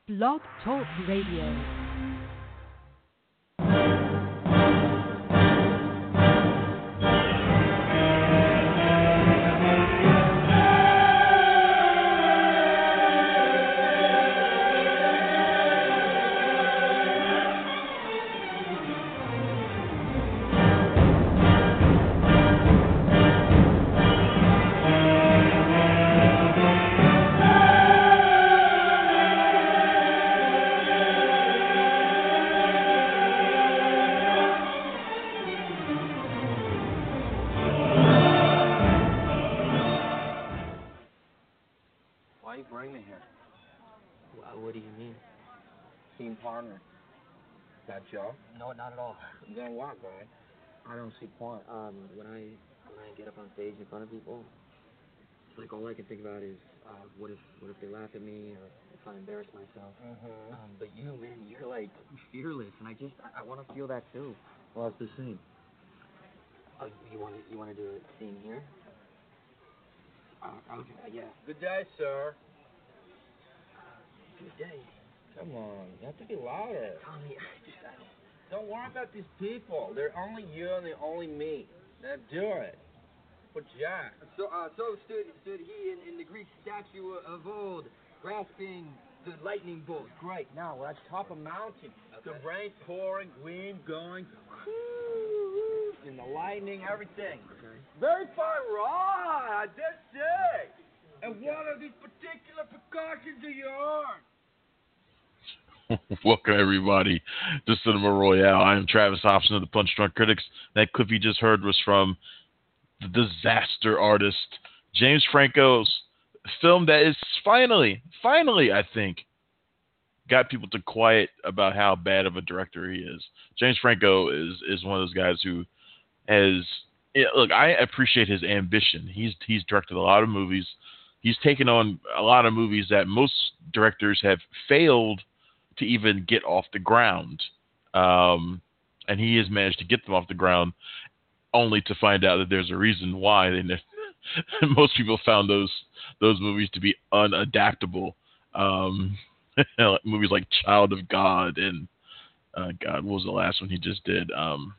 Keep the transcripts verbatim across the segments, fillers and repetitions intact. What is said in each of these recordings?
Blog Talk Radio. Joe? No, not at all. Then what, guy? I don't see point. Um, when I when I get up on stage in front of people, it's like all I can think about is uh, what if what if they laugh at me or if I embarrass myself. Mm-hmm. Um, but you, man, you're like fearless, and I just I, I want to feel that too. What's the scene? Oh, you want to you want to do a scene here? Uh, okay, uh, yeah. Good day, sir. Good day. Come on, you have to be louder. Tommy, I just I don't. Don't worry about these people. They're only you and they're only me. Now do it. For Jack. So, uh, so stood stood he in, in the Greek statue of old, grasping the lightning bolt. Great. Now we're at the top of a mountain. Okay. The rain pouring, wind going, and the lightning, everything. Okay. Very fine, right? I did say. And what are these particular precautions of yours? Welcome, everybody, to Cinema Royale. I am Travis Hobson of the Punch Drunk Critics. That clip you just heard was from The Disaster Artist, James Franco's film that is finally, finally, I think, got people to quiet about how bad of a director he is. James Franco is is one of those guys who has, yeah, look, I appreciate his ambition. He's he's directed a lot of movies. He's taken on a lot of movies that most directors have failed to even get off the ground. Um, and he has managed to get them off the ground only to find out that there's a reason why they never, most people found those those movies to be unadaptable. Um, movies like Child of God and uh, God, what was the last one he just did? Um,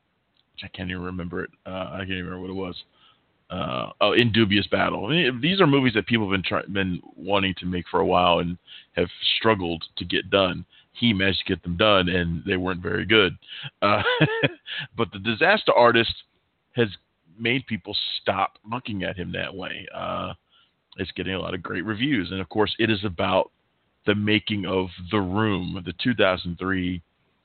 I can't even remember it. Uh, I can't even remember what it was. Uh, oh, In Dubious Battle. I mean, these are movies that people have been try- been wanting to make for a while and have struggled to get done. He managed to get them done, and they weren't very good. Uh, but The Disaster Artist has made people stop looking at him that way. Uh, it's getting a lot of great reviews, and of course, it is about the making of The Room, the two thousand three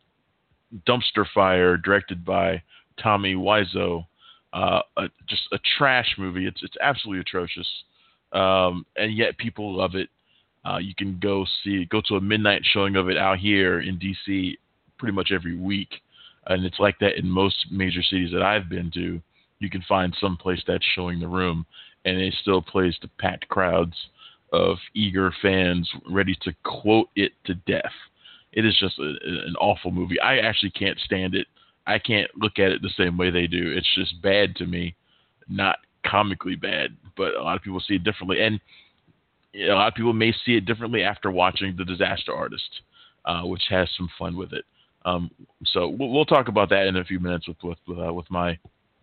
dumpster fire directed by Tommy Wiseau. Uh, a, just a trash movie. It's it's absolutely atrocious, um, and yet people love it. Uh, you can go see go to a midnight showing of it out here in D C pretty much every week, and it's like that in most major cities that I've been to. You can find some place that's showing The Room, and it still plays to packed crowds of eager fans ready to quote it to death. It is just a, an awful movie. I actually can't stand it. I can't look at it the same way they do. It's just bad to me, not comically bad, but a lot of people see it differently. And you know, a lot of people may see it differently after watching The Disaster Artist, uh, which has some fun with it. Um, so we'll, we'll talk about that in a few minutes with with with, uh, with my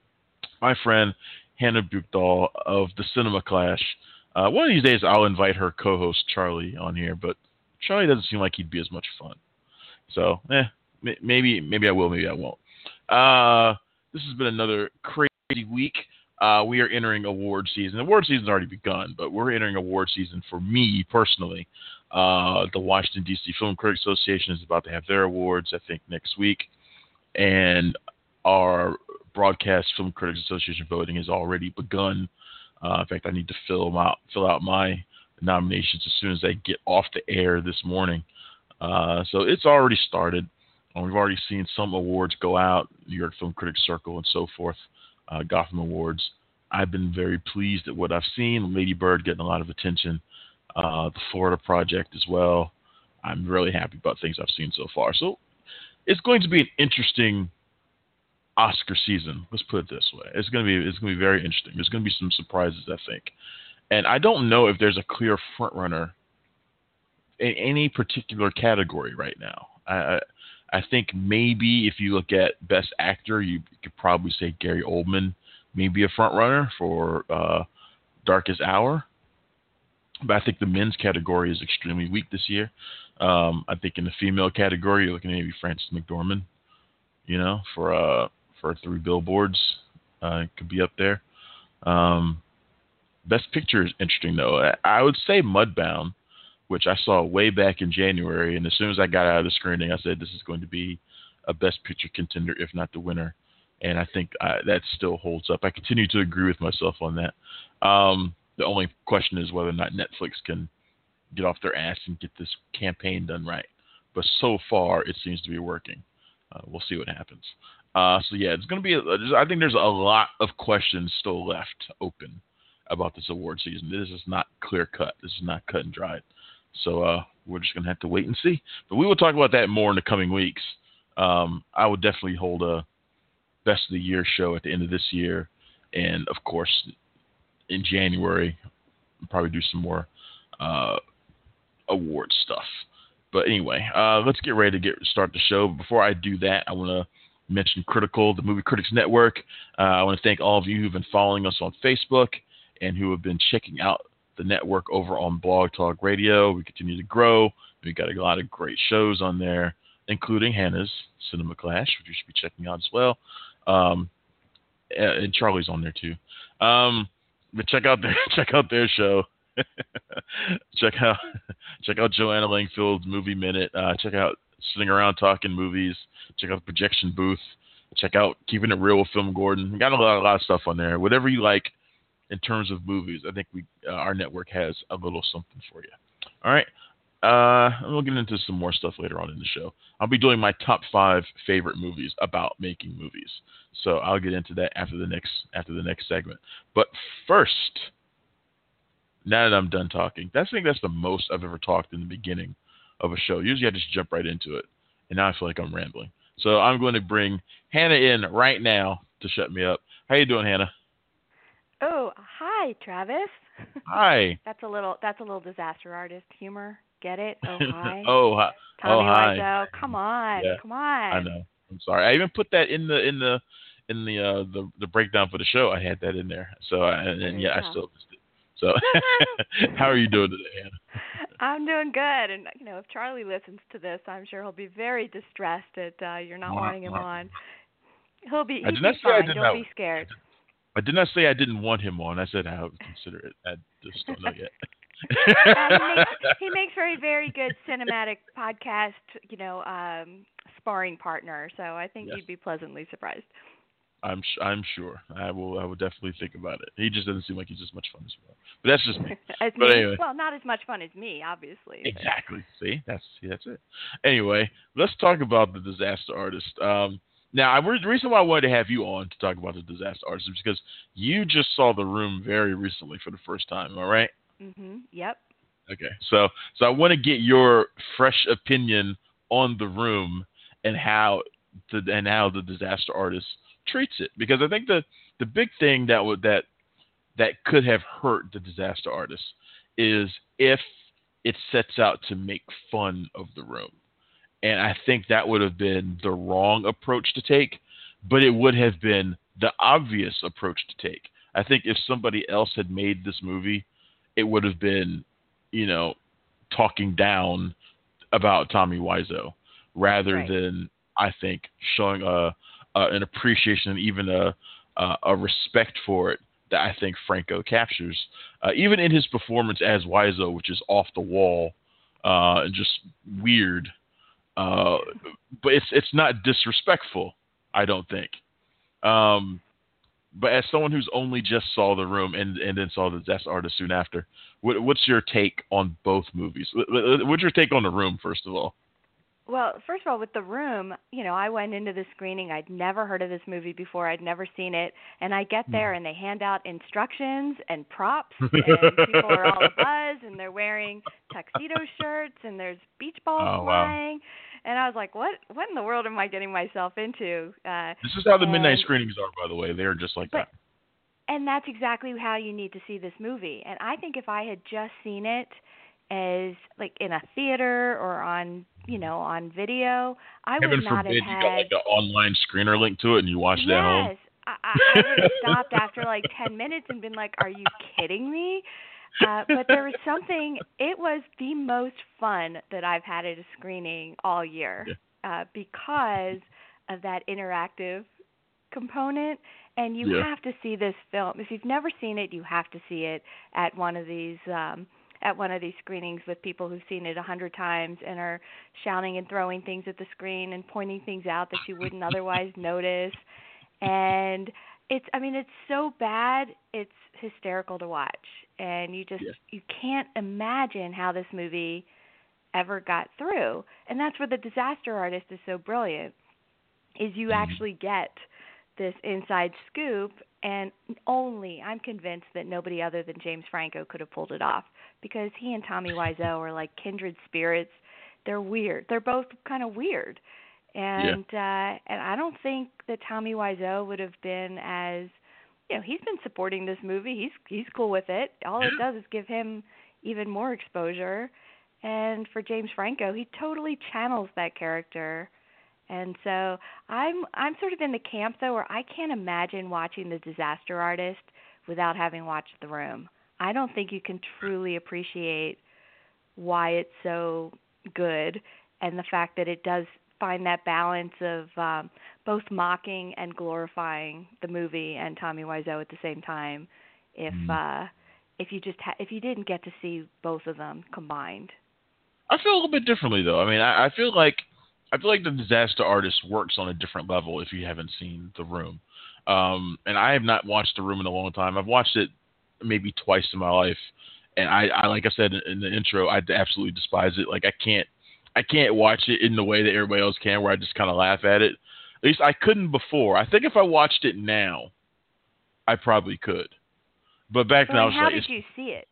my friend Hannah Buchdahl of the Cinema Clash. Uh, one of these days, I'll invite her co-host Charlie on here, but Charlie doesn't seem like he'd be as much fun. So, eh, maybe maybe I will, maybe I won't. Uh, this has been another crazy week. Uh, we are entering award season. Award season's already begun, but we're entering award season for me personally. Uh, the Washington, D C Film Critics Association is about to have their awards, I think, next week. And our Broadcast Film Critics Association voting has already begun. Uh, in fact, I need to fill them out, fill out my nominations as soon as they get off the air this morning. Uh, so it's already started. We've already seen some awards go out, New York Film Critics Circle and so forth, uh, Gotham Awards. I've been very pleased at what I've seen. Lady Bird getting a lot of attention. Uh, the Florida Project as well. I'm really happy about things I've seen so far. So it's going to be an interesting Oscar season. Let's put it this way. It's going to be it's going to be very interesting. There's going to be some surprises, I think. And I don't know if there's a clear front runner in any particular category right now. I I think maybe if you look at Best Actor, you could probably say Gary Oldman may be a front runner for uh, Darkest Hour. But I think the men's category is extremely weak this year. Um, I think in the female category, you're looking at maybe Frances McDormand, you know, for uh, for Three Billboards. Uh, could be up there. Um, Best Picture is interesting, though. I would say Mudbound, which I saw way back in January, and as soon as I got out of the screening, I said this is going to be a Best Picture contender, if not the winner. And I think I, that still holds up. I continue to agree with myself on that. Um, the only question is whether or not Netflix can get off their ass and get this campaign done right. But so far, it seems to be working. Uh, we'll see what happens. Uh, so, yeah, it's going to be – I think there's a lot of questions still left open about this award season. This is not clear-cut. This is not cut and dried. So uh, we're just going to have to wait and see. But we will talk about that more in the coming weeks. Um, I would definitely hold a Best of the Year show at the end of this year. And, of course, in January, we'll probably do some more uh, award stuff. But anyway, uh, let's get ready to get start the show. But before I do that, I want to mention Critical, the Movie Critics Network. Uh, I want to thank all of you who've been following us on Facebook and who have been checking out the network over on Blog Talk Radio. We continue to grow. We've got a lot of great shows on there, including Hannah's Cinema Clash, which you should be checking out as well. Um, and Charlie's on there too. Um, but check out their check out their show. check out check out Joanna Langfield's Movie Minute. Uh, check out Sitting Around Talking Movies. Check out the Projection Booth. Check out Keeping It Real with Film Gordon. We got a lot, a lot of stuff on there. Whatever you like in terms of movies, I think we uh, our network has a little something for you. All right. Uh, we'll get into some more stuff later on in the show. I'll be doing my top five favorite movies about making movies. So I'll get into that after the next after the next segment. But first, now that I'm done talking, that's, I think that's the most I've ever talked in the beginning of a show. Usually I just jump right into it, and now I feel like I'm rambling. So I'm going to bring Hannah in right now to shut me up. How you doing, Hannah? Oh, hi, Travis. Hi. That's a little that's a little disaster artist humor. Get it? Oh, hi. oh, hi. Tommy oh, hi. Wiseau. Come on, yeah, come on. I know. I'm sorry. I even put that in the in the in the uh, the, the breakdown for the show. I had that in there. So I, and, and yeah, I still missed it. So how are you doing today, Hannah? I'm doing good, and you know, if Charlie listens to this, I'm sure he'll be very distressed that uh, you're not wanting him on. He'll be. I He'll did not be say I fine. did Don't not, be scared. I did not say I didn't want him on. I said I would consider it. I just don't know yet. uh, he, makes, he makes very, very good cinematic podcast, you know, um, sparring partner. So I think yes. you'd be pleasantly surprised. I'm sh- I'm sure. I will I will definitely think about it. He just doesn't seem like he's as much fun as well. But that's just me. as but me. anyway. Well, not as much fun as me, obviously. Exactly. See, that's see, that's it. Anyway, let's talk about The Disaster Artist. Um, now, I, the reason why I wanted to have you on to talk about The Disaster Artist is because you just saw The Room very recently for the first time. Am I right? Mm-hmm. Yep. Okay. So so I want to get your fresh opinion on The Room and how the and how The Disaster Artist treats it, because I think the the big thing that would that that could have hurt The Disaster Artist is if it sets out to make fun of The Room, and I think that would have been the wrong approach to take, but it would have been the obvious approach to take. I think if somebody else had made this movie, it would have been, you know, talking down about Tommy Wiseau rather right. than, I think, showing a Uh, an appreciation and even a uh, a respect for it that I think Franco captures, uh, even in his performance as Wiseau, which is off the wall uh, and just weird. Uh, but it's it's not disrespectful, I don't think. Um, but as someone who's only just saw The Room and, and then saw The Disaster Artist soon after, what, what's your take on both movies? What's your take on The Room, first of all? Well, first of all, with The Room, you know, I went into the screening. I'd never heard of this movie before. I'd never seen it. And I get there, and they hand out instructions and props, and people are all abuzz, and they're wearing tuxedo shirts, and there's beach balls oh, wow. flying. And I was like, what What in the world am I getting myself into? Uh, this is how the and, midnight screenings are, by the way. They're just like but, that. And that's exactly how you need to see this movie. And I think if I had just seen it as like in a theater or on, you know, on video, I Heaven would not forbid have you had. got like an online screener link to it and you watched it at home. Yes, I, I I would have stopped after like ten minutes and been like, "Are you kidding me?" Uh, but there was something. It was the most fun that I've had at a screening all year Yeah. uh, because of that interactive component. And you Yeah. have to see this film. If you've never seen it, you have to see it at one of these um, at one of these screenings with people who've seen it a hundred times and are shouting and throwing things at the screen and pointing things out that you wouldn't otherwise notice. And it's, I mean, it's so bad, it's hysterical to watch. And you just, Yeah. you can't imagine how this movie ever got through. And that's where The Disaster Artist is so brilliant, is you Mhm. actually get this inside scoop, and only, I'm convinced that nobody other than James Franco could have pulled it off, because he and Tommy Wiseau are like kindred spirits. They're weird. They're both kind of weird. And uh, and I don't think that Tommy Wiseau would have been as, you know, he's been supporting this movie. He's he's cool with it. All it does is give him even more exposure. And for James Franco, he totally channels that character. And so I'm I'm sort of in the camp, though, where I can't imagine watching The Disaster Artist without having watched The Room. I don't think you can truly appreciate why it's so good, and the fact that it does find that balance of um, both mocking and glorifying the movie and Tommy Wiseau at the same time. If Mm. uh, if you just ha- if you didn't get to see both of them combined. I feel a little bit differently though. I mean, I, I feel like I feel like The Disaster Artist works on a different level if you haven't seen The Room. Um, and I have not watched The Room in a long time. I've watched it maybe twice in my life, and I, I like I said in the intro, I absolutely despise it. Like I can't I can't watch it in the way that everybody else can, where I just kind of laugh at it. At least I couldn't before. I think if I watched it now, I probably could. But back So then I then was how like, did you see it?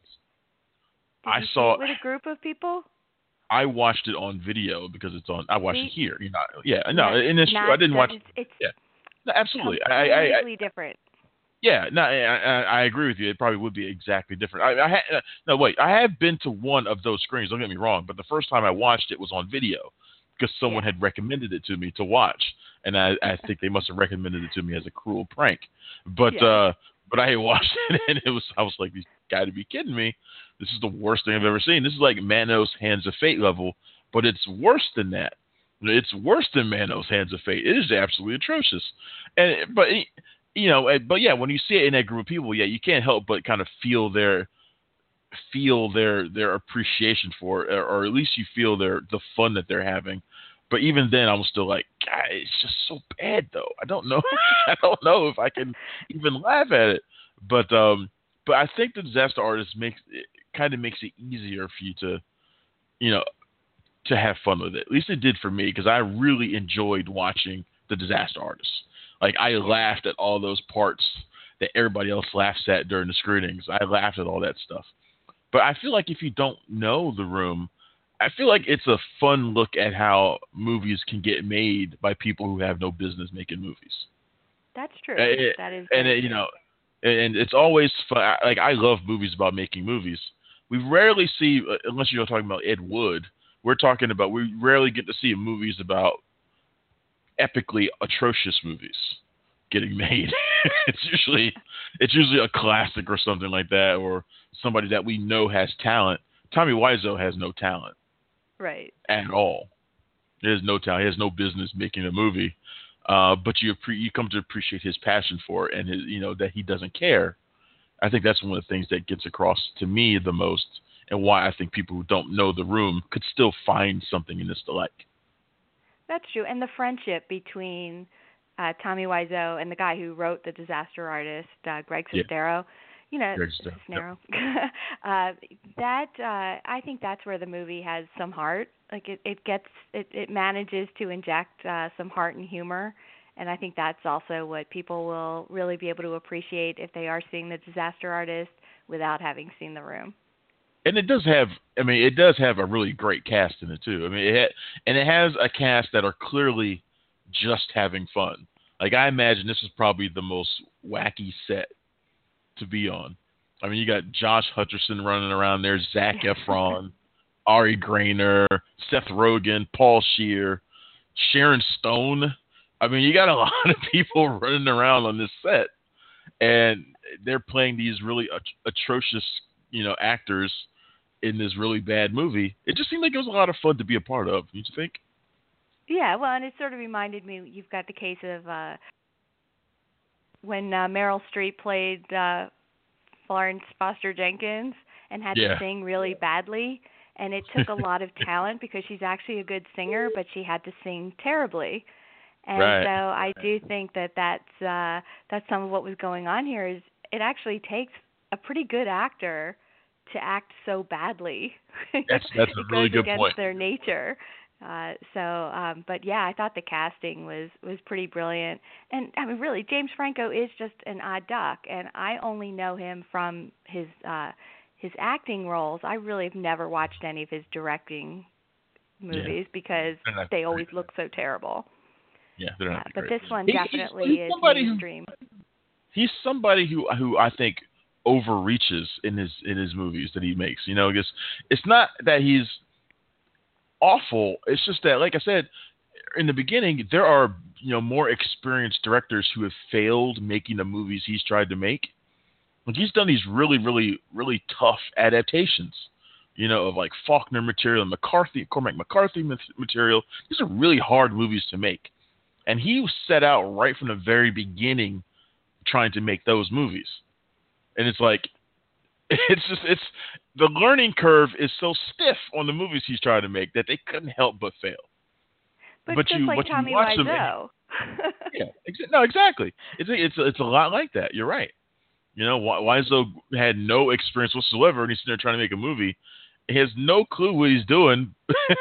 Did I you saw- see it with a group of people? I watched it on video because it's on. I watched See? it here. You know, yeah, no, Not- and it's true. not I didn't watch. It's, it's Yeah, no, absolutely. I, I, I, completely different. yeah, no, I, I, I agree with you. It probably would be exactly different. I, I ha- uh, no, wait. I have been to one of those screens. Don't get me wrong, but the first time I watched it was on video because someone Yeah. had recommended it to me to watch, and I, I think they must have recommended it to me as a cruel prank. But Yeah. uh, but I had watched it, and it was. I was like, "You got to be kidding me! This is the worst thing I've ever seen. This is like Manos Hands of Fate level." But it's worse than that. It's worse than Manos Hands of Fate. It is absolutely atrocious. And but you know, but yeah, when you see it in that group of people, yeah, you can't help but kind of feel their feel their their appreciation for it, or, or at least you feel their the fun that they're having. But even then, I'm still like, God, it's just so bad though. I don't know. I don't know if I can even laugh at it. But um, but I think The Disaster Artist makes it kind of makes it easier for you to, you know, to have fun with it. At least it did for me, because I really enjoyed watching The Disaster Artist. Like, I laughed at all those parts that everybody else laughs at during the screenings. I laughed at all that stuff. But I feel like if you don't know The Room, I feel like it's a fun look at how movies can get made by people who have no business making movies. That's true. It- that is. And, very it, you true. know, and it's always fun. Like, I love movies about making movies. We rarely see, unless you're talking about Ed Wood, we're talking about, we rarely get to see movies about epically atrocious movies getting made. it's usually it's usually a classic or something like that, or somebody that we know has talent. Tommy Wiseau has no talent Right. at all. He has no talent. He has no business making a movie. Uh, but you appre- you come to appreciate his passion for it, and his, you know, that he doesn't care. I think that's one of the things that gets across to me the most, and why I think people who don't know The Room could still find something in this to like. That's true. And the friendship between uh, Tommy Wiseau and the guy who wrote The Disaster Artist, uh, Greg Yeah. Sestero, you know, Greg Sestero, Sestero. uh, that uh, I think that's where the movie has some heart. Like it, it gets, it, it manages to inject uh, some heart and humor. And I think that's also what people will really be able to appreciate if they are seeing The Disaster Artist without having seen The Room. And it does have, I mean, it does have a really great cast in it too. I mean, it ha- and it has a cast that are clearly just having fun. Like, I imagine this is probably the most wacky set to be on. I mean, you got Josh Hutcherson running around there, Zac Efron, Ari Grainer, Seth Rogen, Paul Scheer, Sharon Stone. I mean, you got a lot of people running around on this set, and they're playing these really at- atrocious, you know, actors in this really bad movie. It just seemed like it was a lot of fun to be a part of. Don't you think? Yeah, well, and it sort of reminded me, you've got the case of uh, when uh, Meryl Streep played uh, Florence Foster Jenkins and had Yeah. to sing really badly, and it took a lot of talent because she's actually a good singer, but she had to sing terribly. And Right. so I do think that that's, uh, that's some of what was going on here is it actually takes a pretty good actor to act so badly. That's that's a it really goes good against point. their nature. Uh, so, um, but yeah, I thought the casting was, was pretty brilliant. And I mean, really, James Franco is just an odd duck, and I only know him from his uh, his acting roles. I really have never watched any of his directing movies Yeah. because They're not they great. always look so terrible. Yeah, they're Uh, not but great. this one He- he's- definitely he's is somebody who- mainstream. He's somebody who who I think overreaches in his in his movies that he makes. You know, because it's not that he's awful. It's just that, like I said in the beginning, there are you know more experienced directors who have failed making the movies he's tried to make. Like he's done these really, really, really tough adaptations. You know, of like Faulkner material and McCarthy, Cormac McCarthy material. These are really hard movies to make, and he set out right from the very beginning trying to make those movies. And it's like, it's just, it's, the learning curve is so stiff on the movies he's trying to make that they couldn't help but fail. But, but just you- like but you Tommy watch them Wiseau. Yeah, exa- no, exactly. It's a, it's a, it's a lot like that. You're right. You know, Wiseau had no experience whatsoever, and he's sitting there trying to make a movie. He has no clue what he's doing.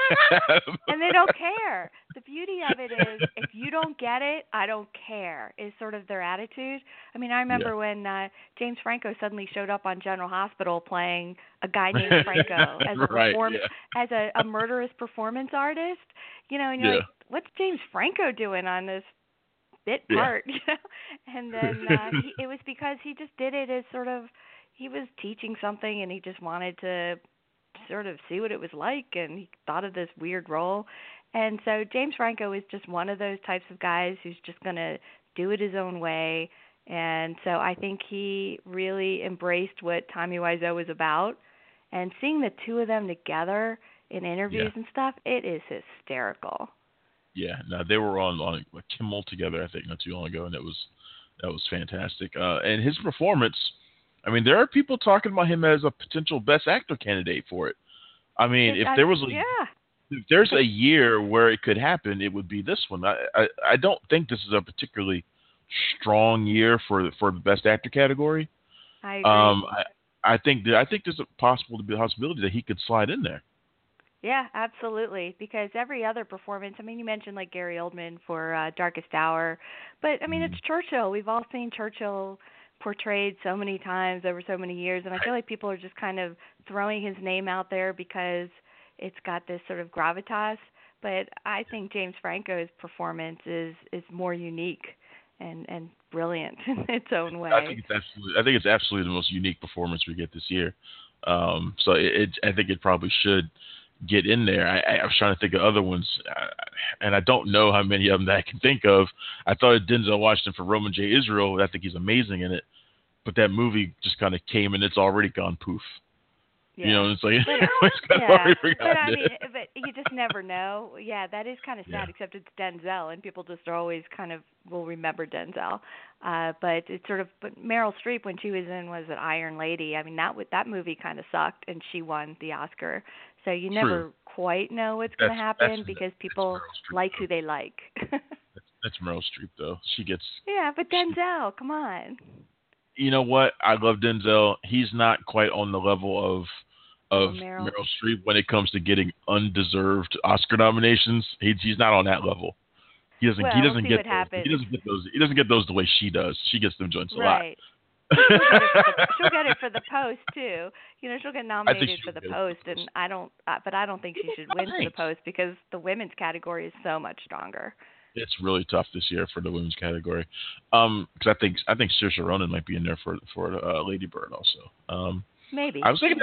And they don't care. The beauty of it is, if you don't get it, I don't care, is sort of their attitude. I mean, I remember Yeah. when uh, James Franco suddenly showed up on General Hospital playing a guy named Franco as a Right, perform- yeah. as a, a murderous performance artist. You know, and you're Yeah. like, what's James Franco doing on this bit Yeah. part? You know, and then uh, he, it was because he just did it as sort of, he was teaching something, and he just wanted to sort of see what it was like, and he thought of this weird role. And so James Franco is just one of those types of guys who's just going to do it his own way. And so I think he really embraced what Tommy Wiseau was about. And seeing the two of them together in interviews Yeah. and stuff, it is hysterical. Yeah, no, they were on on Kimmel together, I think, not too long ago, and it was that was fantastic. Uh, and his performance, I mean, there are people talking about him as a potential Best Actor candidate for it. I mean, It- if I- there was a yeah. if there's a year where it could happen, it would be this one. I, I I don't think this is a particularly strong year for the, for the Best Actor category. I agree. Um, I I think that I think there's a possible to be a possibility that he could slide in there. Yeah, absolutely. Because every other performance, I mean, you mentioned like Gary Oldman for uh, Darkest Hour, but I mean, Mm-hmm. it's Churchill. We've all seen Churchill portrayed so many times over so many years, and I feel like people are just kind of throwing his name out there because it's got this sort of gravitas. But I think James Franco's performance is is more unique and and brilliant in its own way. I think it's absolutely I think it's absolutely the most unique performance we get this year. Um, so it, it I think it probably should get in there. I, I was trying to think of other ones, uh, and I don't know how many of them that I can think of. I thought of Denzel Washington for Roman J. Israel. I think he's amazing in it, but that movie just kind of came and it's already gone poof. Yeah. You know, it's like But, it's kind of yeah, already but forgotten I it. mean, but you just never know. Yeah, that is kind of sad. Yeah. Except it's Denzel, and people just are always kind of will remember Denzel. Uh, but it's sort of. But Meryl Streep, when she was in, was it Iron Lady? I mean, that w- that movie kind of sucked, and she won the Oscar. So you True. never quite know what's going to That's- happen that's- because that's people Meryl Streep, like though. who they like. That's, that's Meryl Streep, though. She gets. Yeah, but Denzel, come on. You know what? I love Denzel. He's not quite on the level of of Oh, Meryl. Meryl Streep when it comes to getting undeserved Oscar nominations. He's he's not on that level. He doesn't Well, he we'll doesn't see get what those. happens. He doesn't get those. He doesn't get those the way she does. She gets them joints a Right. She'll get, it for the, she'll get it for the Post too. You know, she'll get nominated she'll for the get it for Post, the and Post. I don't. Uh, but I don't think she should win for the Thanks. Post because the women's category is so much stronger. It's really tough this year for the women's category. Um, because I think I think Saoirse Ronan might be in there for for uh, Lady Bird also. Um, Maybe. I was thinking that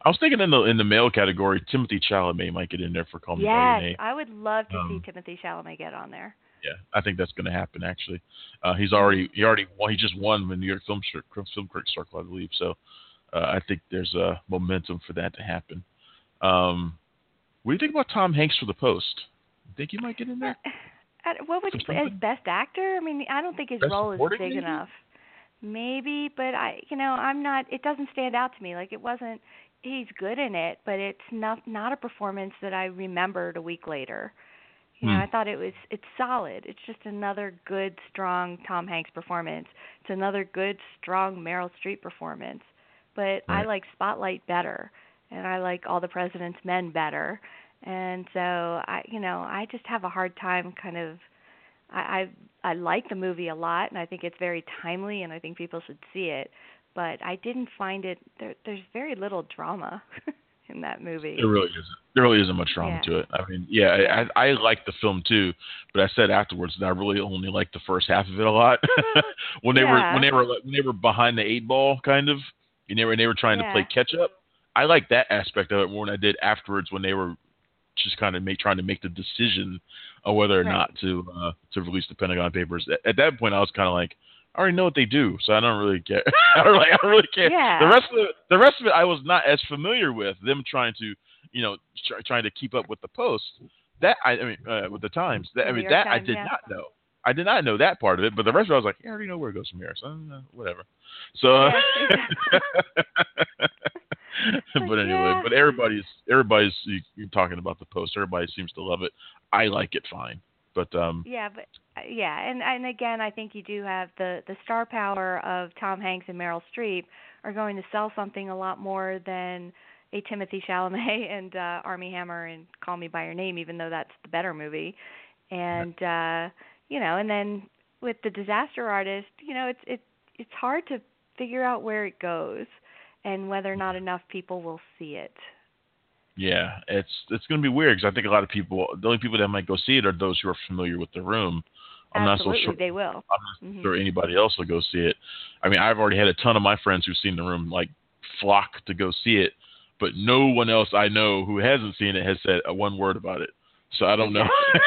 I was thinking in the in the male category, Timothy Chalamet might get in there for Call Me by Your Yes, Name. I would love to Um, see Timothy Chalamet get on there. Yeah, I think that's going to happen. Actually, uh, he's already he already won. He just won the New York Film Cir- Film Critics Circle, I believe. So uh, I think there's a uh, momentum for that to happen. Um, what do you think about Tom Hanks for The Post? You think he might get in there? Uh, What would you For as something? best actor? I mean, I don't think his Best role is supporting, big maybe? enough. Maybe, but I, you know, I'm not. It doesn't stand out to me. Like it wasn't. He's good in it, but it's not not a performance that I remembered a week later. You know, Hmm. I thought it was. It's solid. It's just another good, strong Tom Hanks performance. It's another good, strong Meryl Streep performance. But I Right. like Spotlight better, and I like All the President's Men better. And so I, you know, I just have a hard time kind of. I, I I like the movie a lot, and I think it's very timely, and I think people should see it. But I didn't find it. There, there's very little drama in that movie. There really isn't. There really isn't much drama Yeah. to it. I mean, yeah, Yeah. I, I like the film too, but I said afterwards that I really only liked the first half of it a lot. when they Yeah. were when they were when they were behind the eight ball, kind of, and they were and they were trying Yeah. to play catch up. I liked that aspect of it more than I did afterwards when they were just kind of make trying to make the decision of whether or Right. not to uh, to release the Pentagon Papers. At, at that point, I was kind of like, I already know what they do, so I don't really care. I don't, like, I don't really care. Yeah. The rest of it, the rest of it, I was not as familiar with them trying to, you know, try, trying to keep up with the Post. That I, I mean, uh, with the Times. That, The I New mean, York that I Times, did yeah. not know. I did not know that part of it, but the rest of it, I was like, yeah, I already know where it goes from here, so uh, whatever. So, uh, Yeah, but Like, anyway, yeah. but everybody's everybody's you, you're talking about the Post. Everybody seems to love it. I like it fine, but um, Yeah, but uh, yeah, and and again, I think you do have the the star power of Tom Hanks and Meryl Streep are going to sell something a lot more than a Timothy Chalamet and uh, Armie Hammer and Call Me by Your Name, even though that's the better movie. And uh, you know, and then with the Disaster Artist, you know, it's it's it's hard to figure out where it goes and whether or not enough people will see it. yeah, it's it's going to be weird because I think a lot of people, the only people that might go see it are those who are familiar with the room. I'm Absolutely, not so sure. they will. I'm not Mhm. sure anybody else will go see it. I mean, I've already had a ton of my friends who've seen the room like flock to go see it, but no one else I know who hasn't seen it has said a one word about it. So I don't know.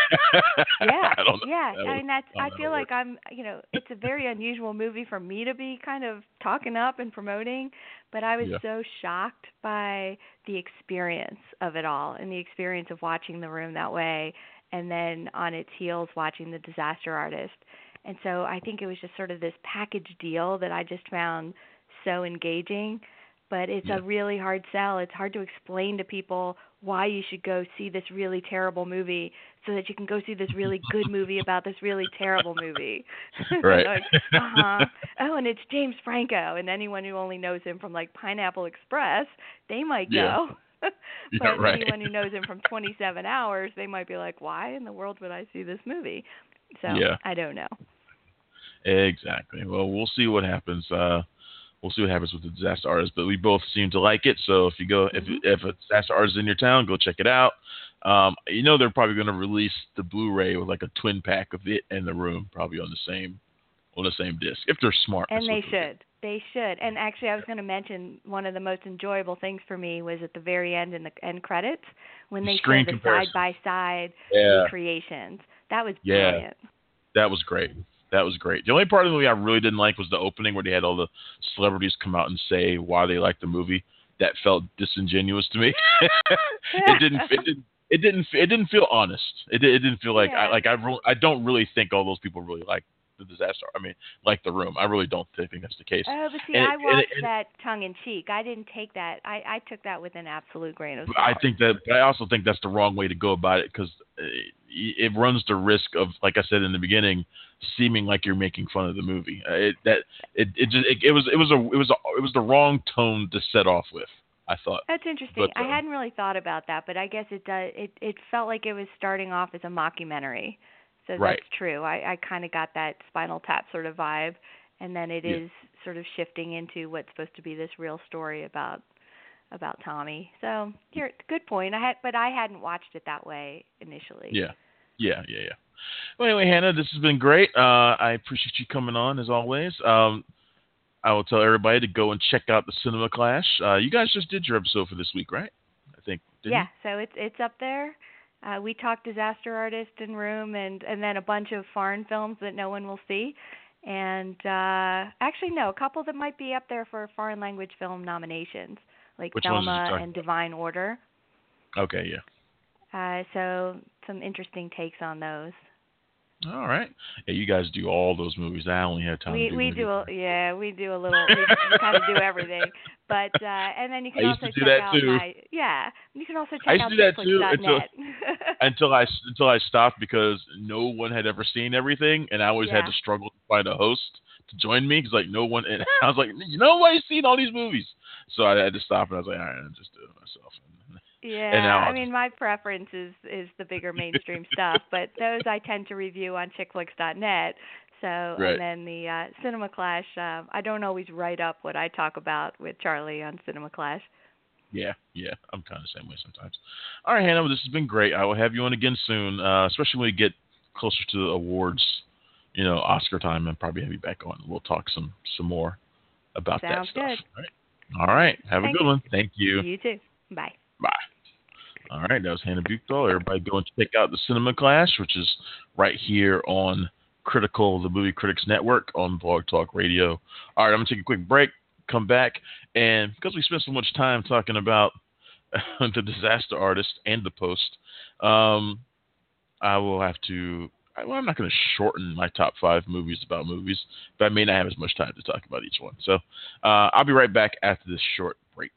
Yeah, I don't know. yeah. That I was- mean, that's. I I don't feel know. like I'm. You know, it's a very unusual movie for me to be kind of talking up and promoting, but I was Yeah. so shocked by the experience of it all and the experience of watching The Room that way, and then on its heels watching The Disaster Artist. And so I think it was just sort of this package deal that I just found so engaging. But it's Yeah. a really hard sell. It's hard to explain to people why you should go see this really terrible movie so that you can go see this really good movie about this really terrible movie. Right. Like, uh-huh. Oh, and it's James Franco, and anyone who only knows him from like Pineapple Express, they might Yeah. go. Yeah, but right. anyone who knows him from twenty-seven hours, they might be like, why in the world would I see this movie? So Yeah. I don't know. Exactly. Well, we'll see what happens. Uh, we'll see what happens with the Disaster Artist, but we both seem to like it. So if you go, if Mhm. if a Disaster Artist is in your town, go check it out. Um, you know they're probably going to release the Blu-ray with like a twin pack of it and The Room, probably on the same on the same disc if they're smart. And That's they what they'll do. should. They should. And actually, I was going to mention one of the most enjoyable things for me was at the very end in the end credits when The they screen showed the comparison. side by side Yeah. recreations. That was Yeah. brilliant. That was great. That was great. The only part of the movie I really didn't like was the opening where they had all the celebrities come out and say why they liked the movie. That felt disingenuous to me. it didn't. It didn't. It didn't. It didn't feel honest. It, it didn't feel like I Yeah. like I. re- I don't really think all those people really like the Disaster. I mean, like The Room. I really don't think that's the case. Oh, but see, And it- I and it- watched and- that tongue in cheek. I didn't take that. I, I took that with an absolute grain of salt. I think that. But I also think that's the wrong way to go about it because it, it runs the risk of, like I said in the beginning, seeming like you're making fun of the movie. Uh, It that it it just it, it was it was a it was a, it was the wrong tone to set off with. I thought. That's interesting. But, I um, hadn't really thought about that, but I guess it does. It it felt like it was starting off as a mockumentary, so Right. that's true. I I kind of got that Spinal Tap sort of vibe, and then it Yeah. is sort of shifting into what's supposed to be this real story about about Tommy. So here, good point. I had, but I hadn't watched it that way initially. Yeah, yeah, yeah, yeah. Well, anyway, Hannah, this has been great. Uh, I appreciate you coming on as always. Um, I will tell everybody to go and check out the Cinema Clash. Uh, you guys just did your episode for this week, right? I think. Didn't Yeah, you? so it's it's up there. Uh, we talked Disaster Artist and Room, and and then a bunch of foreign films that no one will see. And uh, actually, no, a couple that might be up there for foreign language film nominations, like Which ones did you Thelma talk and about? Divine Order. Okay, yeah. Uh, so some interesting takes on those. All right. Yeah, you guys do all those movies. I only have time We to do we movies. do a, yeah we do a little we, we kind of do everything, but uh, and then you can I used also to do check that out too. my yeah you can also I check used out to do that too Netflix dot until net. until I until I stopped because no one had ever seen everything, and I always Yeah. had to struggle to find a host to join me because like no one. And I was like, nobody's seen all these movies, so I had to stop. And I was like, all right, I'll just do it myself. Yeah, And now I I'll mean, my preference is, is the bigger mainstream stuff, but those I tend to review on chick flicks dot net. So, Right. and then the uh, Cinema Clash, uh, I don't always write up what I talk about with Charlie on Cinema Clash. Yeah, yeah, I'm kind of the same way sometimes. All right, Hannah, this has been great. I will have you on again soon, uh, especially when we get closer to the awards, you know, Oscar time, and probably have you back on. We'll talk some some more about Sounds that stuff. good. All right. All right. Have Thank a good you. one. Thank you. You too. Bye. Bye. All right, that was Hannah Buchdahl. Everybody go and check out the Cinema Clash, which is right here on Critical, the Movie Critics Network on Blog Talk Radio. All right, I'm going to take a quick break, come back, and because we spent so much time talking about the Disaster Artist and The Post, um, I will have to, well, I'm not going to shorten my top five movies about movies, but I may not have as much time to talk about each one. So uh, I'll be right back after this short break.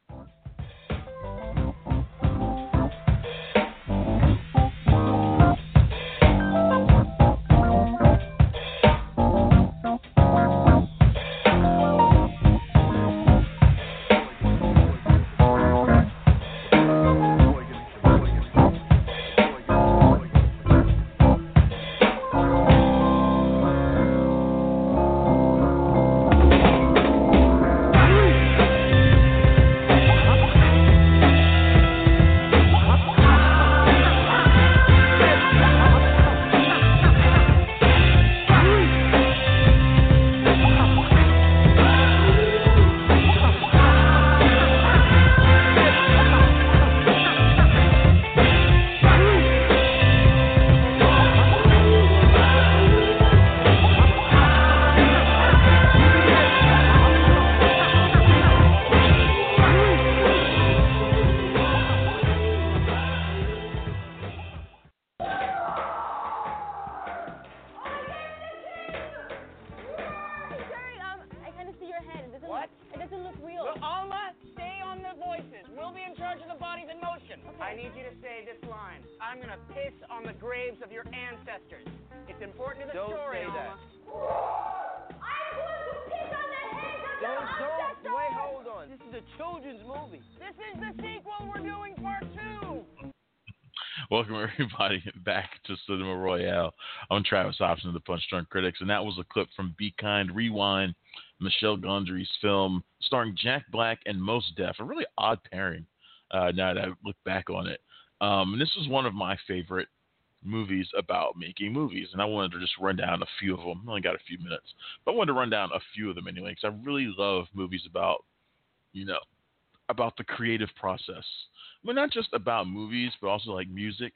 Welcome, everybody, back to Cinema Royale. I'm Travis Hobson of the Punch Drunk Critics, and that was a clip from Be Kind, Rewind, Michel Gondry's film starring Jack Black and Mos Def. A really odd pairing uh, now that I look back on it. Um, and this was one of my favorite movies about making movies, and I wanted to just run down a few of them. I only got a few minutes, but I wanted to run down a few of them anyway, because I really love movies about, you know, about the creative process. Well, not just about movies, but also like music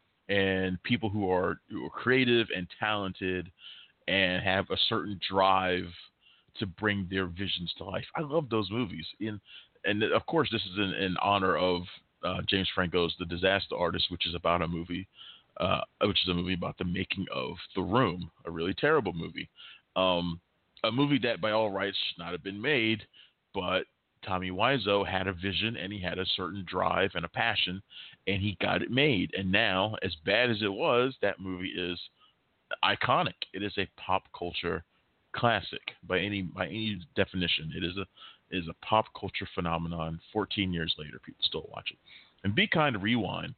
and people who are, who are creative and talented and have a certain drive to bring their visions to life. I love those movies. In, and of course, this is in, in honor of uh, James Franco's The Disaster Artist, which is about a movie, uh, which is a movie about the making of The Room, a really terrible movie. Um, a movie that by all rights should not have been made, but Tommy Wiseau had a vision and he had a certain drive and a passion, and he got it made. And now, as bad as it was, that movie is iconic. It is a pop culture classic by any by any definition. It is a it is a pop culture phenomenon. fourteen years later, people still watch it. And Be Kind, Rewind.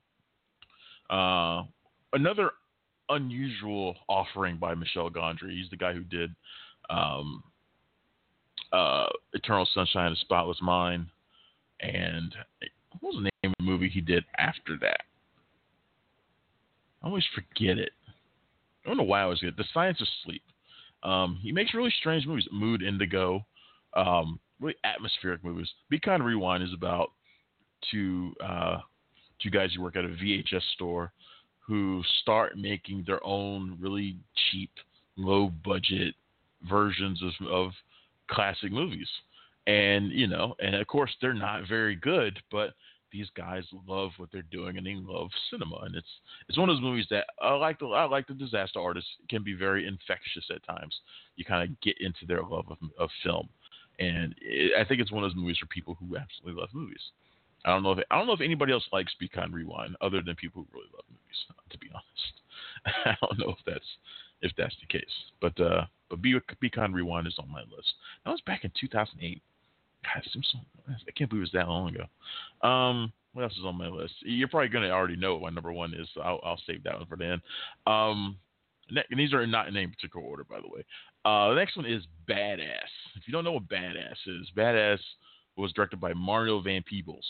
Uh, another unusual offering by Michel Gondry. He's the guy who did Um, Uh, Eternal Sunshine of the Spotless Mind, and what was the name of the movie he did after that? I always forget it. I don't know why I always forget. The Science of Sleep. Um, he makes really strange movies. Mood Indigo, um, really atmospheric movies. Be Kind Rewind is about two uh, two guys who work at a V H S store who start making their own really cheap, low budget versions of, of classic movies. And, you know, and of course they're not very good, but these guys love what they're doing and they love cinema. And it's, it's one of those movies that I like the, I like the Disaster Artist can be very infectious at times. You kind of get into their love of, of film. And it, I think it's one of those movies for people who absolutely love movies. I don't know if I don't know if anybody else likes Be Kind Rewind other than people who really love movies. To be honest, I don't know if that's if that's the case. But uh, but Be, Be Kind Rewind is on my list. That was back in two thousand eight. God, it seems so, I can't believe it was that long ago. Um, what else is on my list? You're probably gonna already know what my number one is. So I'll I'll save that one for then. Um, and these are not in any particular order, by the way. Uh, the next one is Badass. If you don't know what Badass is, Badass was directed by Mario Van Peebles.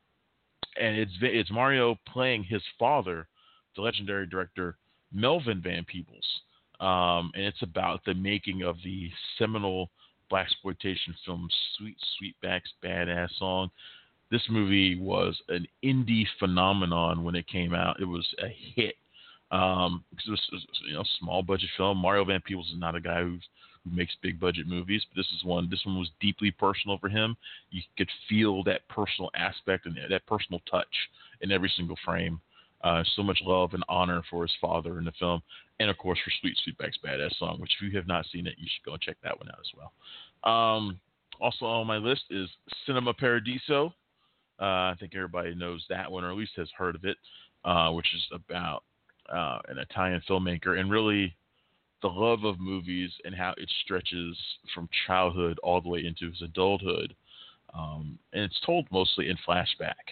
And it's it's Mario playing his father, the legendary director Melvin Van Peebles, um, and it's about the making of the seminal blaxploitation film "Sweet Sweetback's Badass Song." This movie was an indie phenomenon when it came out. It was a hit. Um, it was, it was you know small budget film. Mario Van Peebles is not a guy who's who makes big budget movies, but this is one. This one was deeply personal for him. You could feel that personal aspect and that personal touch in every single frame. Uh, so much love and honor for his father in the film, and of course for Sweet Sweetback's Badass Song, which if you have not seen it, you should go and check that one out as well. Um, also on my list is Cinema Paradiso. Uh, I think everybody knows that one, or at least has heard of it, uh, which is about uh, an Italian filmmaker and really the love of movies and how it stretches from childhood all the way into his adulthood. Um, and it's told mostly in flashback.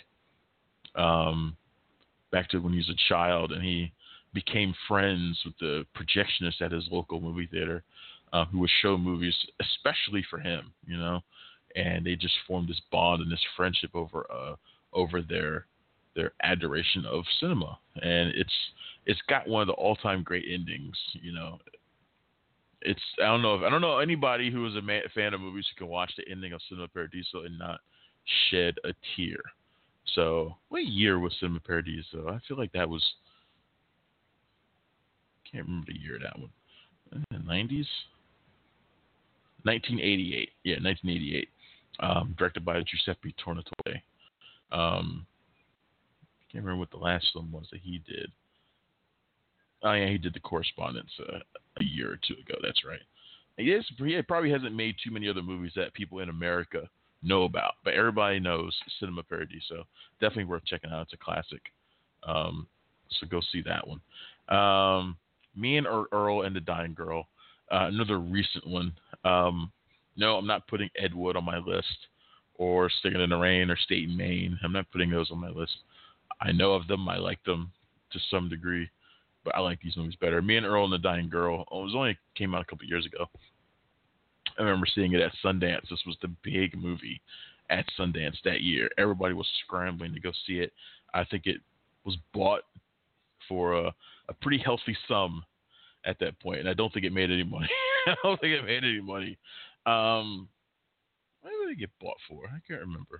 Um, back to when he was a child and he became friends with the projectionist at his local movie theater, uh, who would show movies especially for him, you know, and they just formed this bond and this friendship over, uh, over their, their adoration of cinema. And it's, it's got one of the all-time great endings, you know. It's I don't know if I don't know anybody who is a man, fan of movies who can watch the ending of Cinema Paradiso and not shed a tear. So, what year was Cinema Paradiso? I feel like that was can't remember the year of that one. In the nineties, nineteen eighty-eight. Yeah, nineteen eighty-eight. Um, directed by Giuseppe Tornatore. Um, can't remember what the last film was that he did. Oh yeah, he did The Correspondence uh, a year or two ago. That's right. He, is, he probably hasn't made too many other movies that people in America know about, but everybody knows Cinema Paradiso. Definitely worth checking out. It's a classic. Um, so go see that one. Um, Me and Earl and the Dying Girl. Uh, another recent one. Um, no, I'm not putting Ed Wood on my list or Singing in the Rain or State and Maine. I'm not putting those on my list. I know of them. I like them to some degree. But I like these movies better. Me and Earl and the Dying Girl. Oh, it was only came out a couple years ago. I remember seeing it at Sundance. This was the big movie at Sundance that year. Everybody was scrambling to go see it. I think it was bought for a, a pretty healthy sum at that point, and I don't think it made any money. I don't think it made any money. Um, what did it get bought for? I can't remember.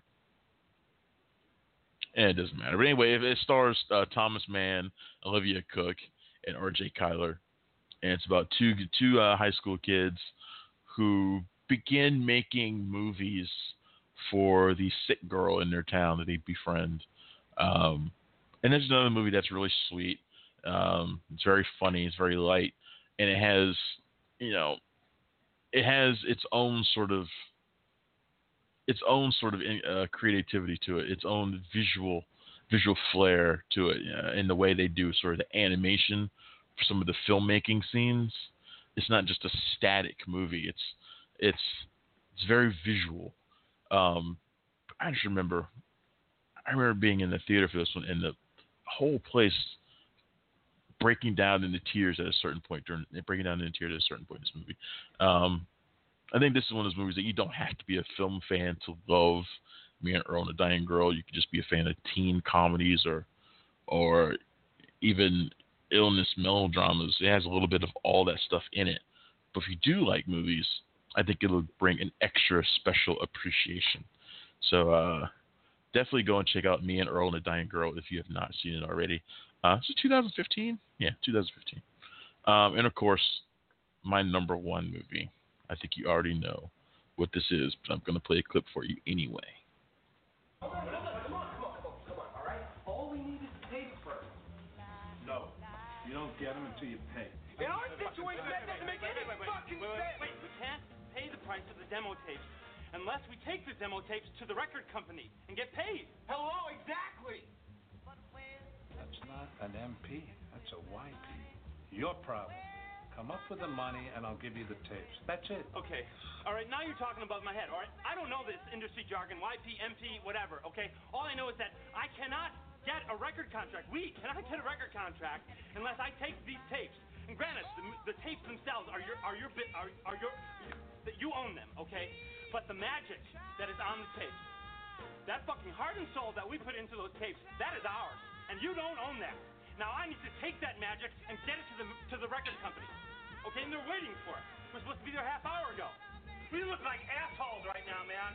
And it doesn't matter. But anyway, it stars uh, Thomas Mann, Olivia Cook, and R J Cyler. And it's about two two uh, high school kids who begin making movies for the sick girl in their town that they befriend. Um, and it's another movie that's really sweet. Um, it's very funny. It's very light. And it has, you know, it has its own sort of its own sort of uh, creativity to it, its own visual visual flair to it, uh, in the way they do sort of the animation for some of the filmmaking scenes. It's not just a static movie. It's it's it's very visual. Um, I just remember, I remember being in the theater for this one, and the whole place breaking down into tears at a certain point during breaking down into tears at a certain point in this movie. Um, I think this is one of those movies that you don't have to be a film fan to love. Me and Earl and the Dying Girl. You could just be a fan of teen comedies or or even illness melodramas. It has a little bit of all that stuff in it, But if you do like movies, I think it'll bring an extra special appreciation. So uh, definitely go and check out Me and Earl and the Dying Girl if you have not seen it already. Uh, is it two thousand fifteen? Yeah, two thousand fifteen. Um, and of course, my number one movie. I think you already know what this is, but I'm going to play a clip for you anyway. Come on, come on, come on, come on, all right? All we need is tape first. No, you don't get them until you pay. In our situation, that doesn't make any fucking Wait, sense. wait, wait, we can't pay the price of the demo tapes unless we take the demo tapes to the record company and get paid. Hello, exactly. That's not an M P. That's a Y P. Your problem. Come up with the money and I'll give you the tapes. That's it. Okay, all right, now you're talking above my head, all right? I don't know this industry jargon, Y P, M P, whatever, okay? All I know is that I cannot get a record contract. We cannot get a record contract unless I take these tapes. And granted, the, the tapes themselves are your, are your bit, are, are your, that you own them, okay? But the magic that is on the tapes, that fucking heart and soul that we put into those tapes, that is ours, and you don't own that. Now I need to take that magic and get it to the to the record company, okay? And they're waiting for it. We're supposed to be there a half hour ago. We look like assholes right now, man.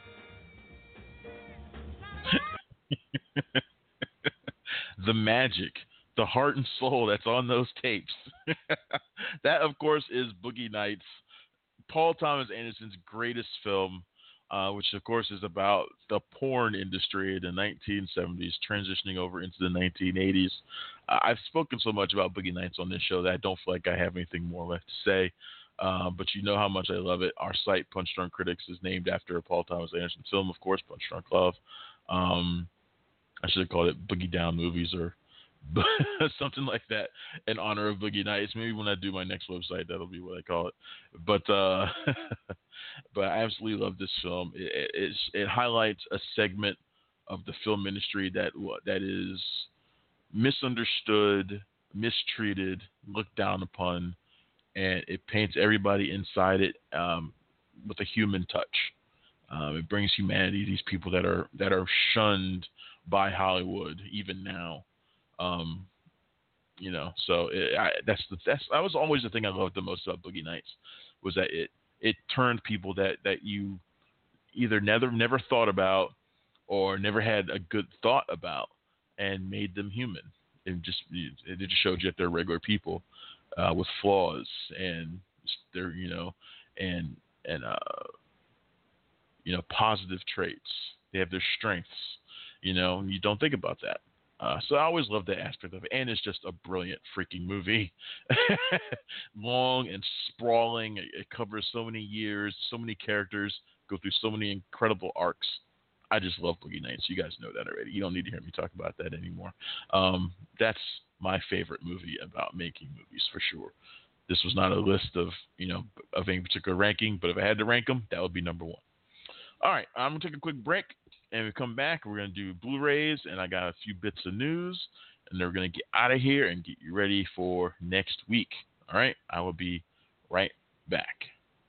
The magic, the heart and soul that's on those tapes. That, of course, is Boogie Nights, Paul Thomas Anderson's greatest film, uh, which, of course, is about the porn industry in the nineteen seventies, transitioning over into the nineteen eighties. Uh, I've spoken so much about Boogie Nights on this show that I don't feel like I have anything more left to say. Uh, but you know how much I love it. Our site, Punch Drunk Critics, is named after a Paul Thomas Anderson film, of course, Punch Drunk Love. Um, I should have called it Boogie Down Movies or something like that in honor of Boogie Nights. Maybe when I do my next website, that'll be what I call it. But uh, but I absolutely love this film. It, it, it highlights a segment of the film industry that that is misunderstood, mistreated, looked down upon, and it paints everybody inside it um, with a human touch. Um, it brings humanity to these people that are that are shunned by Hollywood even now. Um, you know, so it, I, that's the that's that was always the thing I loved the most about Boogie Nights, was that it it turned people that, that you either never never thought about or never had a good thought about, and made them human. It just it just showed you that they're regular people uh, with flaws, and they're you know and and uh, you know positive traits. They have their strengths. You know, and you don't think about that. Uh, so I always love that aspect of it, and it's just a brilliant freaking movie. Long and sprawling. It, it covers so many years, so many characters, go through so many incredible arcs. I just love Boogie Nights. You guys know that already. You don't need to hear me talk about that anymore. Um, that's my favorite movie about making movies for sure. This was not a list of, you know, of any particular ranking, but if I had to rank them, that would be number one. All right, I'm going to take a quick break. And we come back, we're going to do Blu-rays, and I got a few bits of news, and then we're going to get out of here and get you ready for next week. All right? I will be right back.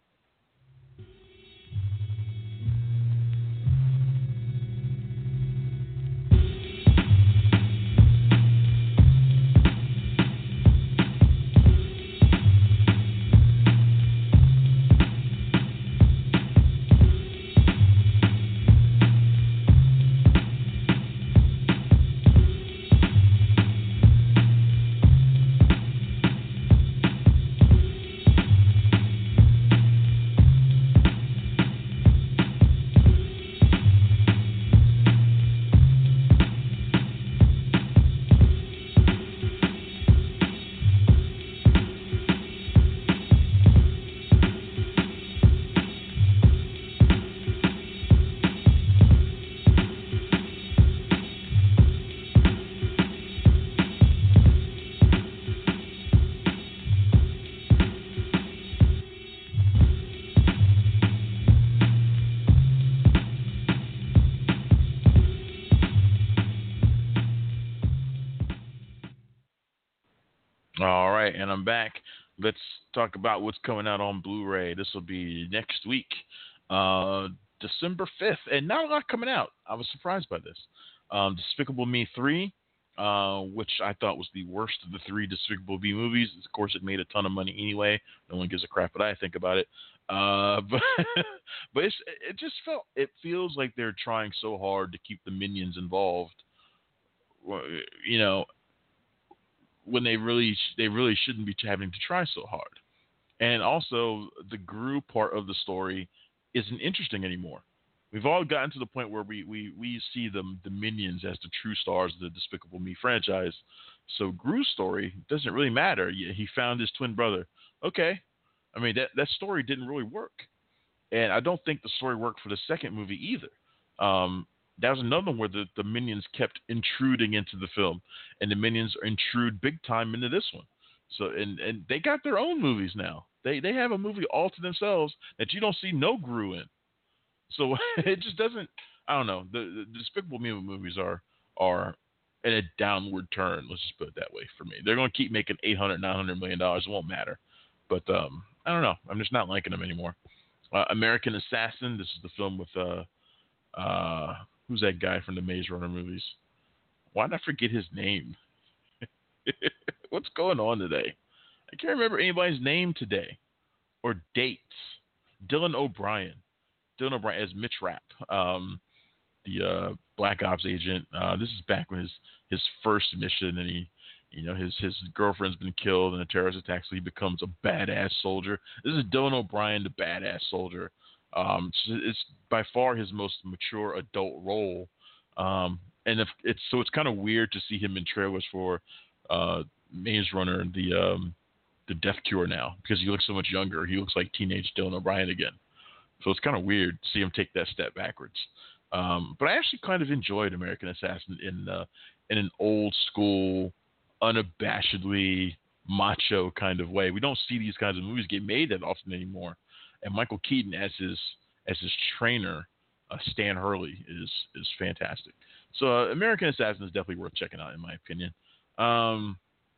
All right, and I'm back. Let's talk about what's coming out on Blu-ray. This will be next week, uh, December fifth, and not a lot coming out. I was surprised by this. Um, Despicable Me three, uh, which I thought was the worst of the three Despicable Me movies. Of course, it made a ton of money anyway. No one gives a crap what I think about it. Uh, but but it's, it just felt it feels like they're trying so hard to keep the Minions involved. You know, when they really they really shouldn't be having to try so hard. And also, the Gru part of the story isn't interesting anymore. We've all gotten to the point where we, we, we see them, the Minions as the true stars of the Despicable Me franchise. So Gru's story doesn't really matter. He found his twin brother. Okay. I mean, that, that story didn't really work. And I don't think the story worked for the second movie either. Um, that was another one where the, the Minions kept intruding into the film. And the Minions intrude big time into this one. So and, and they got their own movies now. They they have a movie all to themselves that you don't see no Gru in. So it just doesn't. I don't know. The, the Despicable Me movies are are at a downward turn. Let's just put it that way for me. They're going to keep making eight hundred, nine hundred million dollars. It won't matter. But um, I don't know. I'm just not liking them anymore. Uh, American Assassin. This is the film with uh uh who's that guy from the Maze Runner movies? Why did I forget his name? What's going on today? I can't remember anybody's name today or dates. Dylan O'Brien. Dylan O'Brien as Mitch Rapp, um, the uh, Black Ops agent. Uh, this is back when his his first mission, and he, you know, his his girlfriend's been killed in a terrorist attack, so he becomes a badass soldier. This is Dylan O'Brien, the badass soldier. Um, so it's by far his most mature adult role, um, and if it's so it's kind of weird to see him in trailers for uh, Maze Runner, the um, the Death Cure now, because he looks so much younger. He looks like teenage Dylan O'Brien again. So it's kind of weird to see him take that step backwards. Um, but I actually kind of enjoyed American Assassin in uh, in an old school, unabashedly macho kind of way. We don't see these kinds of movies get made that often anymore. And Michael Keaton as his as his trainer, uh, Stan Hurley, is is fantastic. So uh, American Assassin is definitely worth checking out, in my opinion. Um,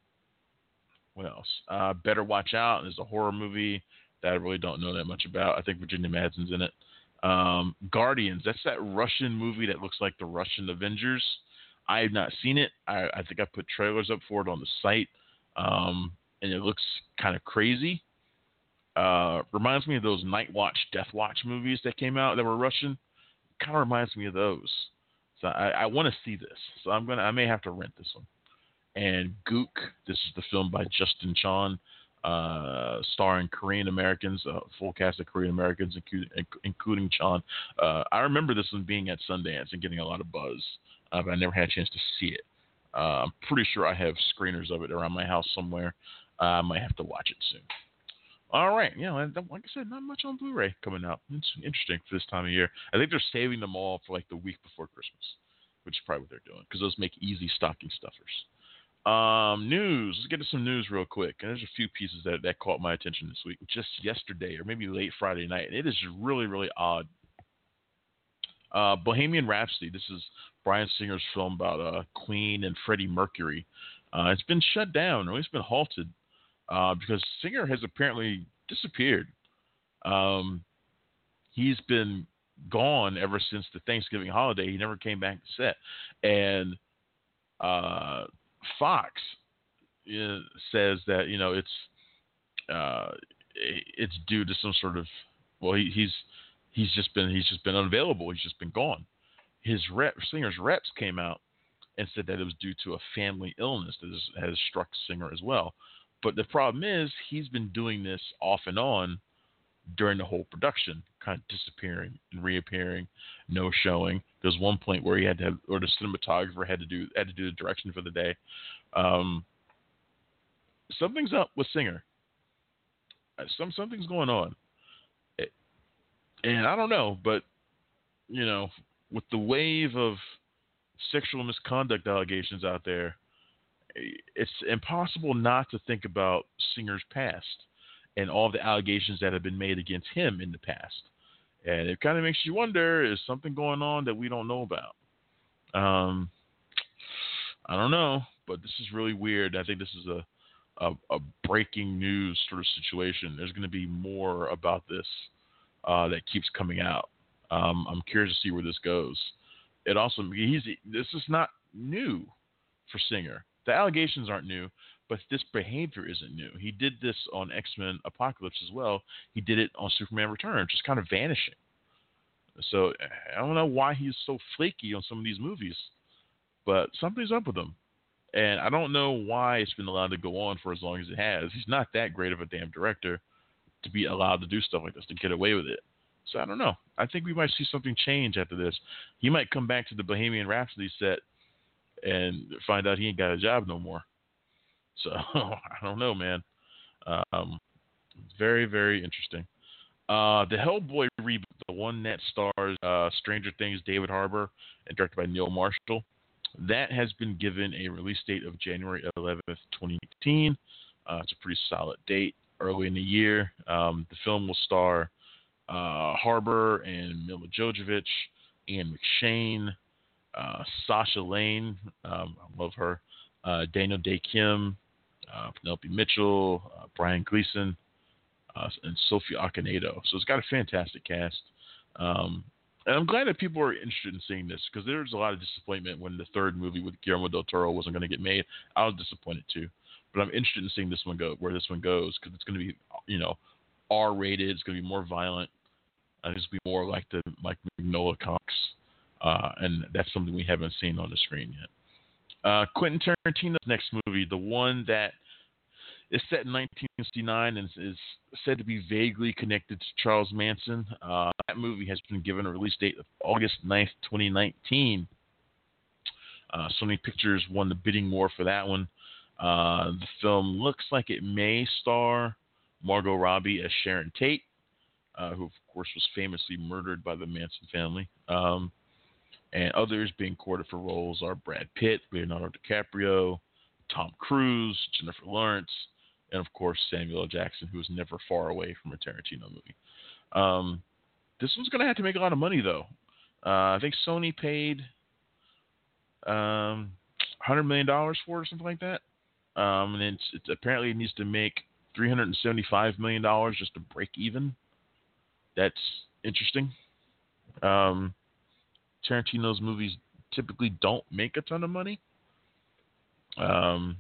what else? Uh, Better Watch Out is a horror movie that I really don't know that much about. I think Virginia Madsen's in it. Um, Guardians, that's that Russian movie that looks like the Russian Avengers. I have not seen it. I, I think I put trailers up for it on the site, um, and it looks kind of crazy. Uh, reminds me of those Night Watch, Death Watch movies that came out that were Russian. Kind of reminds me of those. So I, I want to see this. So I'm gonna. I may have to rent this one. And Gook, this is the film by Justin Chon, uh, starring Korean Americans, a full cast of Korean Americans, including, including Chon. Uh, I remember this one being at Sundance and getting a lot of buzz, uh, but I never had a chance to see it. Uh, I'm pretty sure I have screeners of it around my house somewhere. Uh, I might have to watch it soon. All right, yeah, like I said, not much on Blu-ray coming out. It's interesting for this time of year. I think they're saving them all for like the week before Christmas, which is probably what they're doing, because those make easy stocking stuffers. Um, news. Let's get to some news real quick. And there's a few pieces that, that caught my attention this week, just yesterday or maybe late Friday night. And it is really, really odd. Uh, Bohemian Rhapsody. This is Bryan Singer's film about uh, Queen and Freddie Mercury. Uh, it's been shut down, or at least been halted, uh, because Singer has apparently disappeared. Um, he's been gone ever since the Thanksgiving holiday. He never came back to set. And uh, Fox uh, says that, you know, it's uh, it's due to some sort of, well, he, he's he's just been he's just been unavailable. He's just been gone. His rep, Singer's reps came out and said that it was due to a family illness that is, has struck Singer as well. But the problem is he's been doing this off and on during the whole production, kind of disappearing and reappearing, no showing. There's one point where he had to have, or the cinematographer had to do had to do the direction for the day. Um, something's up with Singer. Some something's going on, it, and I don't know, but you know, with the wave of sexual misconduct allegations out there, it's impossible not to think about Singer's past and all the allegations that have been made against him in the past. And it kind of makes you wonder, is something going on that we don't know about? Um, I don't know, but this is really weird. I think this is a, a, a breaking news sort of situation. There's going to be more about this uh, that keeps coming out. Um, I'm curious to see where this goes. It also, he's, this is not new for Singer. The allegations aren't new, but this behavior isn't new. He did this on X-Men Apocalypse as well. He did it on Superman Returns, just kind of vanishing. So I don't know why he's so flaky on some of these movies, but something's up with him. And I don't know why it's been allowed to go on for as long as it has. He's not that great of a damn director to be allowed to do stuff like this, to get away with it. So I don't know. I think we might see something change after this. He might come back to the Bohemian Rhapsody set and find out he ain't got a job no more. So I don't know, man. Um, very, very interesting. Uh, the Hellboy reboot, the one that stars uh, Stranger Things David Harbour and directed by Neil Marshall, that has been given a release date of January eleventh, twenty eighteen. Uh, it's a pretty solid date, early in the year. Um, the film will star uh, Harbour and Milla Jovovich, Ian McShane, uh, Sasha Lane, um, I love her, uh, Daniel Day Kim, uh, Penelope Mitchell, uh, Brian Gleason, uh, and Sophie Okonedo. So it's got a fantastic cast. Um, and I'm glad that people are interested in seeing this, because there's a lot of disappointment when the third movie with Guillermo del Toro wasn't going to get made. I was disappointed too. But I'm interested in seeing this one go, where this one goes, because it's going to be, you know, R-rated. It's going to be more violent. Uh, it's going to be more like the like Magnolia Comics, uh, and that's something we haven't seen on the screen yet. Uh, Quentin Tarantino's next movie, the one that is set in nineteen sixty-nine and is said to be vaguely connected to Charles Manson. Uh, that movie has been given a release date of August ninth, twenty nineteen. Uh, Sony Pictures won the bidding war for that one. Uh, the film looks like it may star Margot Robbie as Sharon Tate, uh, who, of course, was famously murdered by the Manson family. Um, and others being courted for roles are Brad Pitt, Leonardo DiCaprio, Tom Cruise, Jennifer Lawrence, and, of course, Samuel L. Jackson, who is never far away from a Tarantino movie. Um, this one's going to have to make a lot of money, though. Uh, I think Sony paid um, one hundred million dollars for it or something like that. Um, and it's, it's apparently it needs to make three hundred seventy-five million dollars just to break even. That's interesting. Um, Tarantino's movies typically don't make a ton of money. Um,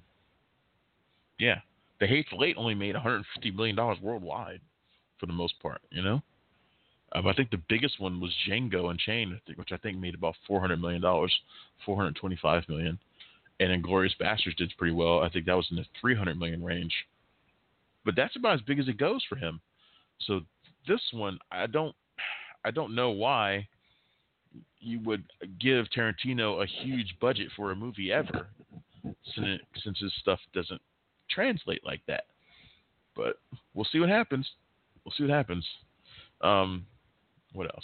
yeah, The Hateful Eight only made one hundred fifty million dollars worldwide for the most part, you know? Um, I think the biggest one was Django Unchained, which I think made about four hundred million dollars, four hundred twenty-five million dollars. And Inglourious Basterds did pretty well. I think that was in the three hundred million dollars range. But that's about as big as it goes for him. So this one, I don't, I don't know why you would give Tarantino a huge budget for a movie ever, since, it, since his stuff doesn't translate like that. But we'll see what happens. We'll see what happens. Um, what else?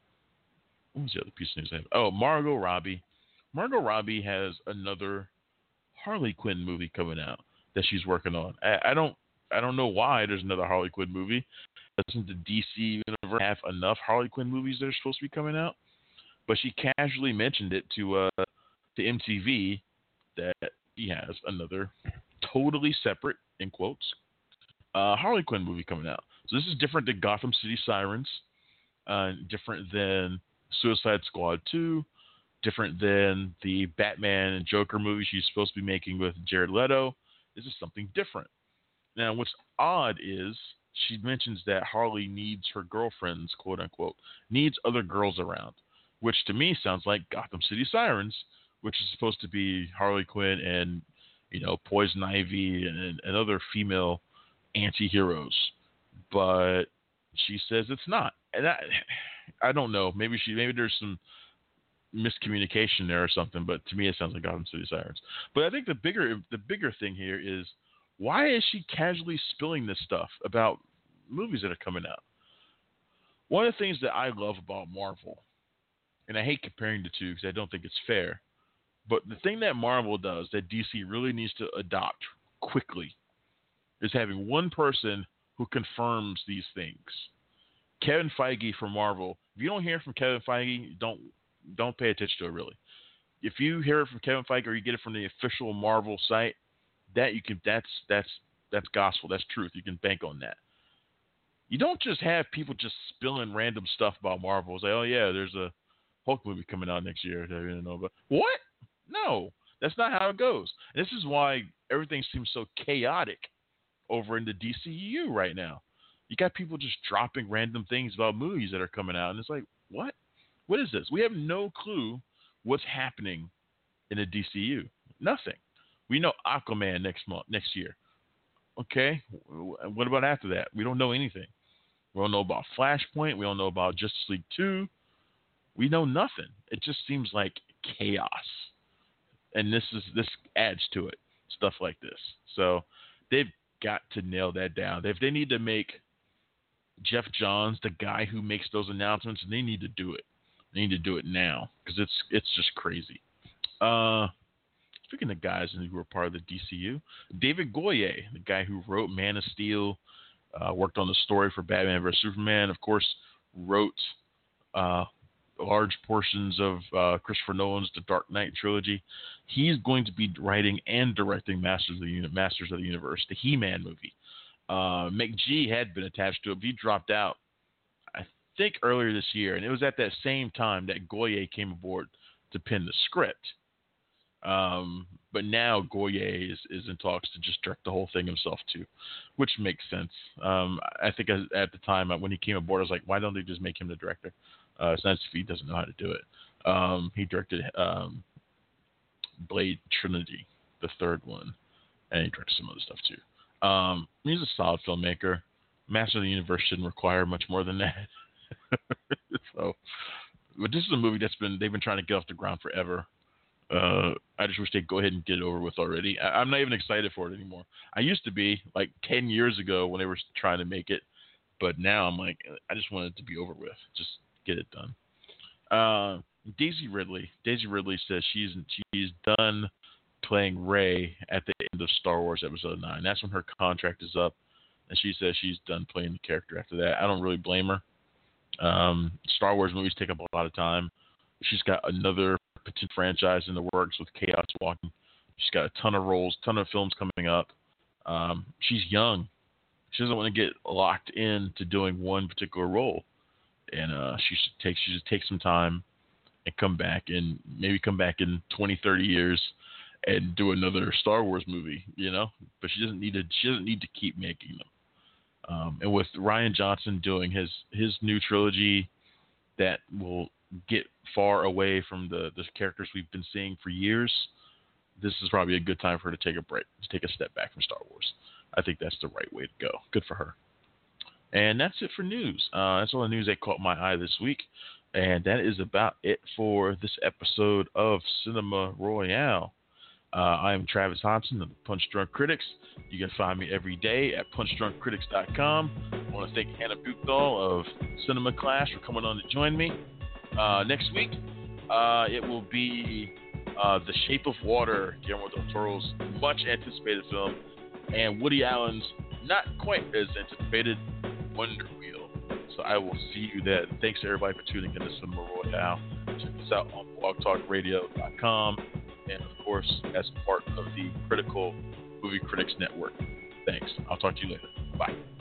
What was the other piece of news I have? Oh, Margot Robbie. Margot Robbie has another Harley Quinn movie coming out that she's working on. I, I don't, I don't know why there's another Harley Quinn movie. Doesn't the D C universe have enough Harley Quinn movies that are supposed to be coming out? But she casually mentioned it to uh, to M T V that he has another totally separate, in quotes, uh, Harley Quinn movie coming out. So this is different than Gotham City Sirens, uh, different than Suicide Squad two, different than the Batman and Joker movie she's supposed to be making with Jared Leto. This is something different. Now, what's odd is she mentions that Harley needs her girlfriends, quote unquote, needs other girls around, which to me sounds like Gotham City Sirens, which is supposed to be Harley Quinn and, you know, Poison Ivy and, and other female anti-heroes. But she says it's not. And I, I don't know. Maybe she, maybe there's some miscommunication there or something, but to me it sounds like Gotham City Sirens. But I think the bigger, the bigger thing here is, why is she casually spilling this stuff about movies that are coming out? One of the things that I love about Marvel, and I hate comparing the two because I don't think it's fair, but the thing that Marvel does that D C really needs to adopt quickly is having one person who confirms these things. Kevin Feige from Marvel. If you don't hear from Kevin Feige, don't don't pay attention to it really. If you hear it from Kevin Feige or you get it from the official Marvel site, that you can that's that's that's gospel, that's truth. You can bank on that. You don't just have people just spilling random stuff about Marvel. Say, oh yeah, there's a Hulk movie coming out next year. You know, but what? No, That's not how it goes. And this is why everything seems so chaotic over in the D C U right now. You got people just dropping random things about movies that are coming out, and it's like, what? What is this? We have no clue what's happening in the D C U. Nothing. We know Aquaman next month, next year. Okay, what about after that? We don't know anything. We don't know about Flashpoint. We don't know about Justice League two. We know nothing. It just seems like chaos, and this is this adds to it. Stuff like this. So they've got to nail that down. If they need to make Jeff Johns the guy who makes those announcements, they need to do it. They need to do it now because it's it's just crazy. Uh, speaking of guys who were part of the D C U, David Goyer, the guy who wrote Man of Steel, uh, worked on the story for Batman versus Superman, of course, wrote uh, large portions of uh, Christopher Nolan's The Dark Knight trilogy. He's going to be writing and directing Masters of the Uni- Masters of the Universe, the He-Man movie. Uh, McG had been attached to it, but he dropped out, I think, earlier this year, and it was at that same time that Goyer came aboard to pen the script. Um, but now Goyer is, is in talks to just direct the whole thing himself too, which makes sense. Um, I think at the time when he came aboard, I was like, why don't they just make him the director? Uh, it's not as if he doesn't know how to do it. Um, he directed um, Blade Trinity, the third one, and he directed some other stuff too. Um, he's a solid filmmaker. Master of the Universe shouldn't require much more than that. so, but this is a movie that's been they've been trying to get off the ground forever. Uh, I just wish they'd go ahead and get it over with already. I, I'm not even excited for it anymore. I used to be like ten years ago when they were trying to make it, but now I'm like, I just want it to be over with. Just get it done. Uh, Daisy Ridley. Daisy Ridley says she's she's done playing Rey at the end of Star Wars Episode nine. That's when her contract is up, and she says she's done playing the character after that. I don't really blame her. Um, Star Wars movies take up a lot of time. She's got another potential franchise in the works with Chaos Walking. She's got a ton of roles, ton of films coming up. Um, she's young. She doesn't want to get locked into doing one particular role, and uh, she should take she should take some time and come back and maybe come back in twenty, thirty years and do another Star Wars movie, you know. But she doesn't need to. She doesn't need to keep making them. Um, and with Rian Johnson doing his his new trilogy, that will get far away from the, the characters we've been seeing for years, this is probably a good time for her to take a break, to take a step back from Star Wars. I think that's the right way to go. Good for her. And that's it for news. Uh, that's all the news that caught my eye this week. And that is about it for this episode of Cinema Royale. Uh, I am Travis Hobson of the Punch Drunk Critics. You can find me every day at punch drunk critics dot com. I want to thank Hannah Buchdahl of Cinema Clash for coming on to join me. Uh, next week, uh, it will be uh, The Shape of Water, Guillermo del Toro's much anticipated film, and Woody Allen's not quite as anticipated Wonder Wheel. So I will see you then. Thanks to everybody for tuning in to Cinema Royale. Check us out on blog talk radio dot com, and of course as part of the Critical Movie Critics Network. Thanks. I'll talk to you later. Bye.